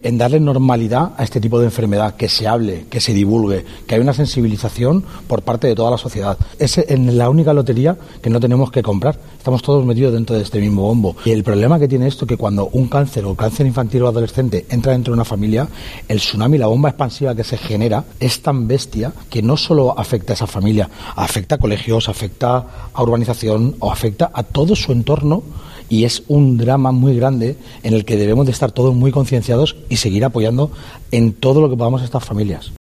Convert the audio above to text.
en darle normalidad a este tipo de enfermedad, que se hable, que se divulgue, que haya una sensibilización por parte de toda la sociedad. Es en la única lotería que no tenemos que comprar. Estamos todos metidos dentro de este mismo bombo. Y el problema que tiene esto es que cuando un cáncer o cáncer infantil o adolescente entra dentro de una familia, el tsunami, la bomba expansiva que se genera es tan bestia que no solo afecta a esa familia, afecta a colegios, afecta a urbanización o afecta a todo su entorno. Y es un drama muy grande en el que debemos de estar todos muy concienciados y seguir apoyando en todo lo que podamos a estas familias.